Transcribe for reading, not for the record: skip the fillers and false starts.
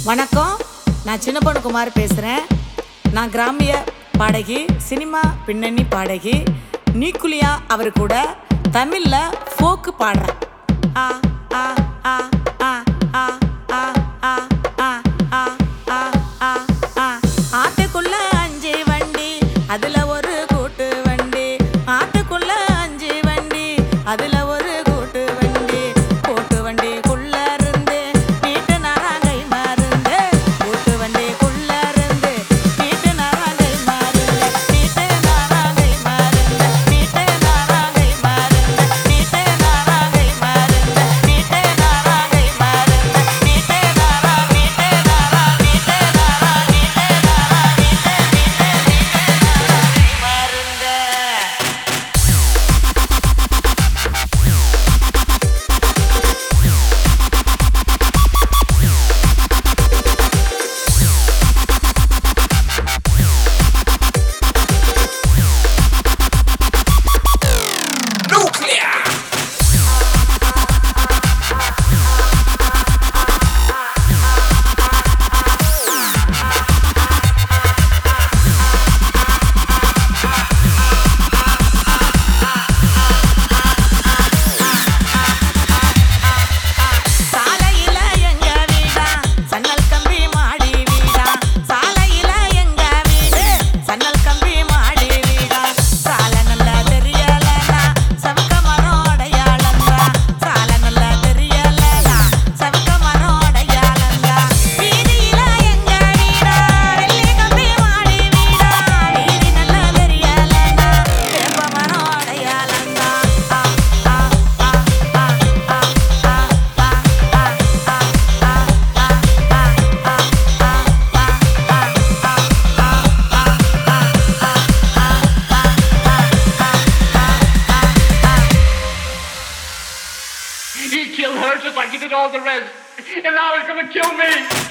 வணக்கம், நான் சின்ன பொண்ணு குமார் பேசுகிறேன். நான் கிராமிய பாடகி, சினிமா பின்னணி பாடகி. நீக்குலியா அவர் கூட தமிழில் ஃபோக்கு பாடுறேன். ஆ ஆ ஆ ஆ ஆ ஆ ஆ ஆ ஆ ஆ ஆ ஆ ஆட்டுக்குள்ள 5 வண்டி, அதில் ஒரு கூட்டு வண்டி. ஆட்டுக்குள்ள 5 வண்டி, அதில் ஒரு கூட்டு வண்டி. கூட்டு வண்டிக்குள்ள இருந்து வீட்டு நாராங்கை மருந்து. கூட்டு வண்டிக்குள்ள இருந்து வீட்டு நாராங்கை மருந்து. வீட்டு நாராங்கை மருந்து. வீட்டு நாராங்கை மருந்து. வீட்டு நாராங்கை மருந்து. வீட்டு நாராங்கை மருந்து. வீட்டு நாரா வீட்டு நாரா வீட்டு நாரா வீட்டு நாரா வீட்டு He killed her just like he did all the rest. And now he's gonna kill me.